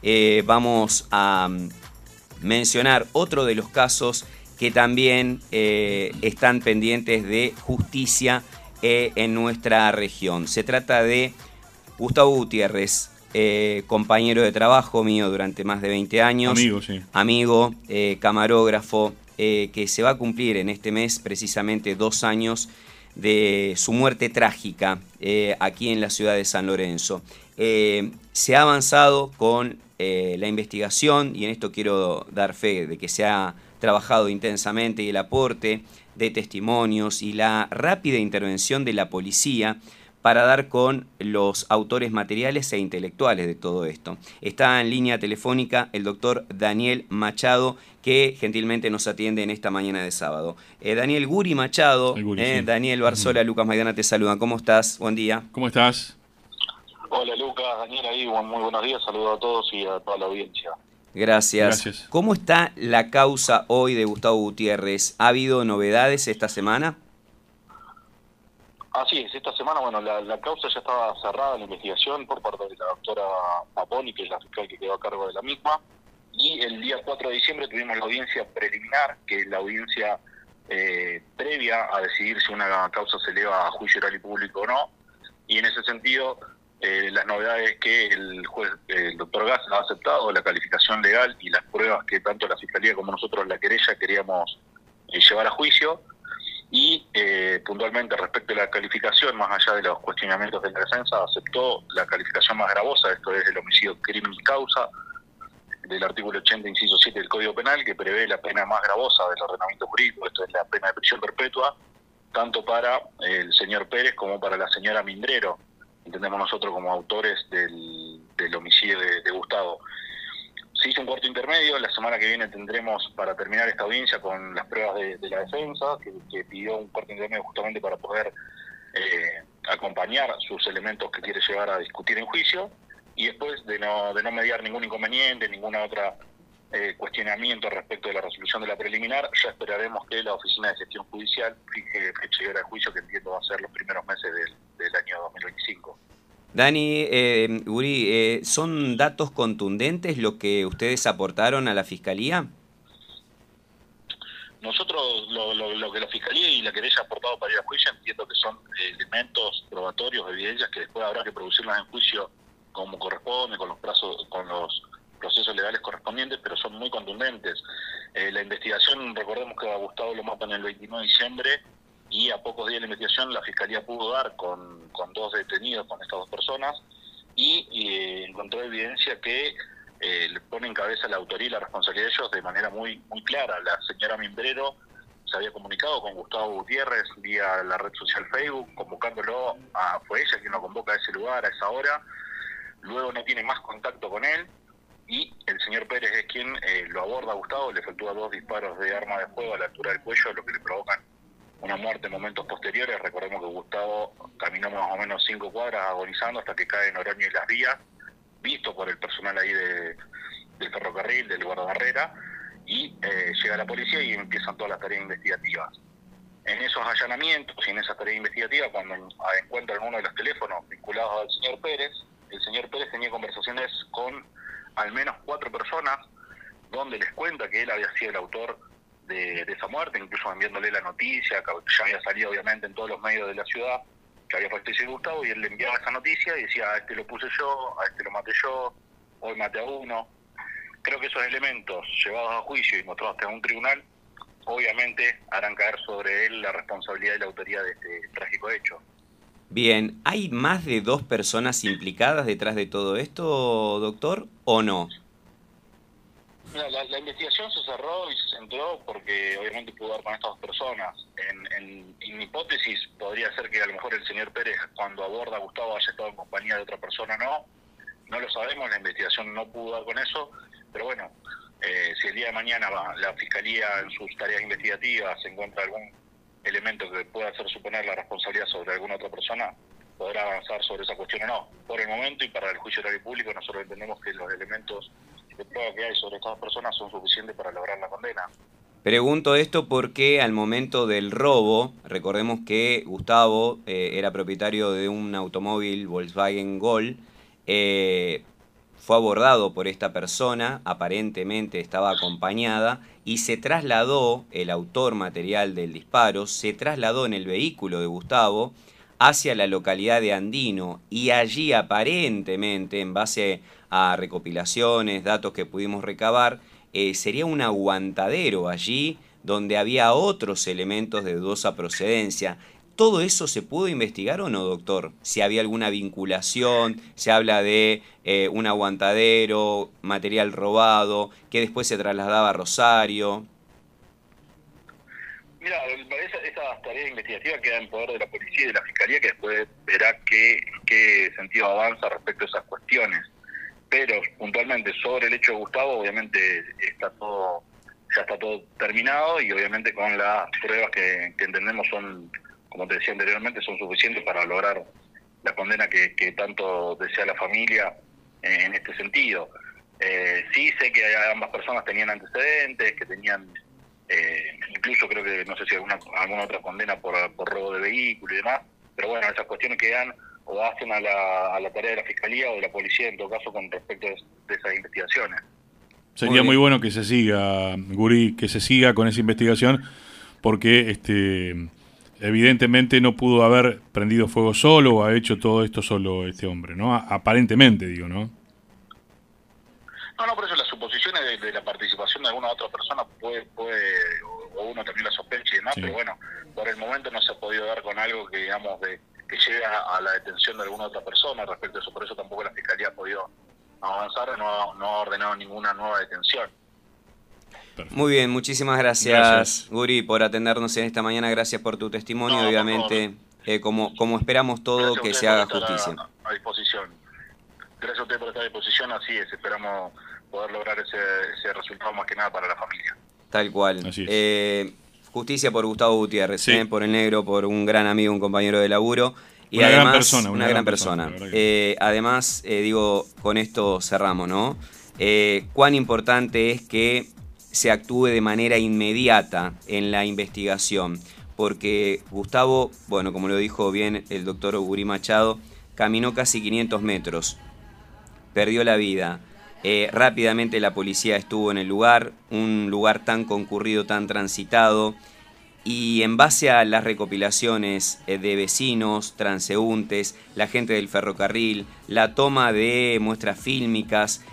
vamos a mencionar otro de los casos que también están pendientes de justicia en nuestra región. Se trata de Gustavo Gutiérrez, compañero de trabajo mío durante más de 20 años. Amigo, sí. Amigo, camarógrafo, que se va a cumplir en este mes precisamente 2 años de su muerte trágica aquí en la ciudad de San Lorenzo. Se ha avanzado con la investigación, y en esto quiero dar fe de que se ha trabajado intensamente, y el aporte de testimonios y la rápida intervención de la policía para dar con los autores materiales e intelectuales de todo esto. Está en línea telefónica el doctor Daniel Machado, que gentilmente nos atiende en esta mañana de sábado. Daniel Guri Machado, Sí. Daniel Barzola, Lucas Maidana te saludan. ¿Cómo estás? Buen día. ¿Cómo estás? Hola Lucas, Daniel ahí, muy buenos días, saludos a todos y a toda la audiencia. Gracias. ¿Cómo está la causa hoy de Gustavo Gutiérrez? ¿Ha habido novedades esta semana? Así es, esta semana, bueno, la causa ya estaba cerrada, la investigación por parte de la doctora Paponi, que es la fiscal que quedó a cargo de la misma, y el día 4 de diciembre tuvimos la audiencia preliminar, que es la audiencia previa a decidir si una causa se eleva a juicio oral y público o no, y en ese sentido las novedades que el juez, el doctor Gas, ha aceptado la calificación legal y las pruebas que tanto la Fiscalía como nosotros la querella queríamos llevar a juicio. Y puntualmente respecto a la calificación, más allá de los cuestionamientos de la defensa, aceptó la calificación más gravosa, esto es el homicidio crimen y causa, del artículo 80, inciso 7 del Código Penal, que prevé la pena más gravosa del ordenamiento jurídico, esto es la pena de prisión perpetua, tanto para el señor Pérez como para la señora Mindrero, entendemos nosotros como autores del homicidio de Gustavo. Se hizo un corte intermedio, la semana que viene tendremos para terminar esta audiencia con las pruebas de la defensa, que pidió un corte intermedio justamente para poder acompañar sus elementos que quiere llevar a discutir en juicio, y después de no mediar ningún inconveniente, ninguna otra cuestionamiento respecto de la resolución de la preliminar, ya esperaremos que la Oficina de Gestión Judicial fije fecha y hora de juicio, que entiendo va a ser los primeros meses del año 2025. Dani, Guri, ¿son datos contundentes lo que ustedes aportaron a la Fiscalía? Nosotros, lo que la Fiscalía y la querella ha aportado para ir a juicio, entiendo que son elementos probatorios, evidencias que después habrá que producirlas en juicio como corresponde, con los procesos legales correspondientes, pero son muy contundentes. La investigación, recordemos que a Gustavo lo matan el 29 de diciembre, y a pocos días de la investigación la Fiscalía pudo dar con 2 detenidos, con estas 2 personas, y encontró evidencia que le pone en cabeza la autoría y la responsabilidad de ellos de manera muy clara. La señora Mindrero se había comunicado con Gustavo Gutiérrez vía la red social Facebook, convocándolo, fue ella quien lo convoca a ese lugar, a esa hora, luego no tiene más contacto con él, y el señor Pérez es quien lo aborda a Gustavo, le efectúa 2 disparos de arma de fuego a la altura del cuello, lo que le provocan una muerte en momentos posteriores. Recordemos que Gustavo caminó más o menos 5 cuadras agonizando hasta que cae en Oroño y Las Vías, visto por el personal ahí del ferrocarril, del guardabarrera, y llega la policía y empiezan todas las tareas investigativas. En esos allanamientos y en esas tareas investigativas, cuando encuentran uno de los teléfonos vinculados al señor Pérez, el señor Pérez tenía conversaciones con al menos 4 personas, donde les cuenta que él había sido el autor de esa muerte, incluso enviándole la noticia, que ya había salido obviamente en todos los medios de la ciudad, que había fallecido Gustavo, y él le enviaba esa noticia y decía: a este lo puse yo, a este lo maté yo, hoy maté a uno. Creo que esos elementos llevados a juicio y mostrados ante un tribunal, obviamente harán caer sobre él la responsabilidad y la autoría de este trágico hecho. Bien, ¿hay más de 2 personas implicadas detrás de todo esto, doctor, o no? Mira, la investigación se cerró y se centró porque obviamente pudo dar con estas 2 personas. En mi hipótesis podría ser que a lo mejor el señor Pérez, cuando aborda a Gustavo, haya estado en compañía de otra persona. No lo sabemos, la investigación no pudo dar con eso, pero bueno, si el día de mañana la Fiscalía en sus tareas investigativas encuentra algún elemento que pueda hacer suponer la responsabilidad sobre alguna otra persona, podrá avanzar sobre esa cuestión o no. Por el momento y para el juicio oral y público, nosotros entendemos que los elementos de prueba que hay sobre estas personas son suficientes para lograr la condena. Pregunto esto porque al momento del robo, recordemos que Gustavo era propietario de un automóvil Volkswagen Gol, fue abordado por esta persona, aparentemente estaba acompañada, y se trasladó, el autor material del disparo, se trasladó en el vehículo de Gustavo hacia la localidad de Andino, y allí aparentemente, en base a recopilaciones, datos que pudimos recabar, sería un aguantadero allí donde había otros elementos de dudosa procedencia. ¿Todo eso se pudo investigar o no, doctor? Si había alguna vinculación, se habla de un aguantadero, material robado, que después se trasladaba a Rosario. Mira, esa tarea investigativa queda en poder de la policía y de la fiscalía, que después verá qué sentido avanza respecto a esas cuestiones. Pero puntualmente sobre el hecho de Gustavo, obviamente ya está todo terminado, y obviamente con las pruebas que entendemos son, como te decía anteriormente, son suficientes para lograr la condena que tanto desea la familia en este sentido. Sí sé que ambas personas tenían antecedentes, que tenían incluso creo que no sé si alguna otra condena por robo de vehículo y demás, pero bueno, esas cuestiones quedan o hacen a la tarea de la fiscalía o de la policía en todo caso con respecto de esas investigaciones. Sería muy bueno que se siga, Guri, que se siga con esa investigación, porque evidentemente no pudo haber prendido fuego solo o ha hecho todo esto solo este hombre, ¿no? Aparentemente, digo, ¿no? No, por eso las suposiciones de la participación de alguna otra persona puede o uno también la sospecha y demás, sí. Pero bueno, por el momento no se ha podido dar con algo que digamos que llegue a la detención de alguna otra persona respecto a eso, por eso tampoco la fiscalía ha podido avanzar, no ha ordenado ninguna nueva detención. Perfecto. Muy bien, muchísimas gracias, Guri, por atendernos en esta mañana, gracias por tu testimonio, obviamente, como esperamos todo, que se haga justicia. A disposición. Gracias a usted por estar a disposición, así es, esperamos poder lograr ese resultado más que nada para la familia. Tal cual. Justicia por Gustavo Gutiérrez, sí. Por el negro, por un gran amigo, un compañero de laburo. Y una además, una gran persona. Además, digo, con esto cerramos, ¿no? Cuán importante es que se actúe de manera inmediata en la investigación, porque Gustavo, bueno, como lo dijo bien el doctor Guri Machado, caminó casi 500 metros, perdió la vida. Rápidamente la policía estuvo en el lugar, un lugar tan concurrido, tan transitado, y en base a las recopilaciones de vecinos, transeúntes, la gente del ferrocarril, la toma de muestras fílmicas,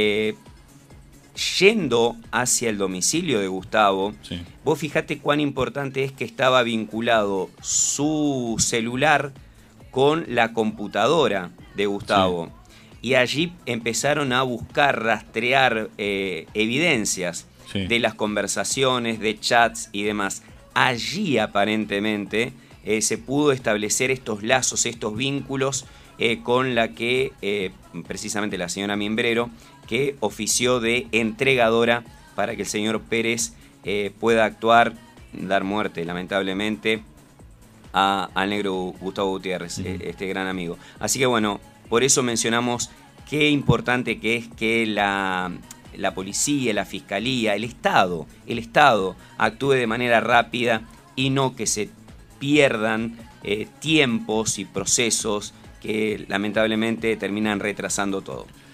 yendo hacia el domicilio de Gustavo, sí. Vos fijate cuán importante es que estaba vinculado su celular con la computadora de Gustavo. Sí. Y allí empezaron a buscar, rastrear evidencias, sí. De las conversaciones, de chats y demás. Allí aparentemente se pudo establecer estos lazos, estos vínculos con la que precisamente la señora Mimbrero, que ofició de entregadora para que el señor Pérez pueda actuar, dar muerte lamentablemente al negro Gustavo Gutiérrez, este gran amigo. Así que bueno, por eso mencionamos qué importante que es que la policía, la fiscalía, el Estado actúe de manera rápida y no que se pierdan tiempos y procesos que lamentablemente terminan retrasando todo.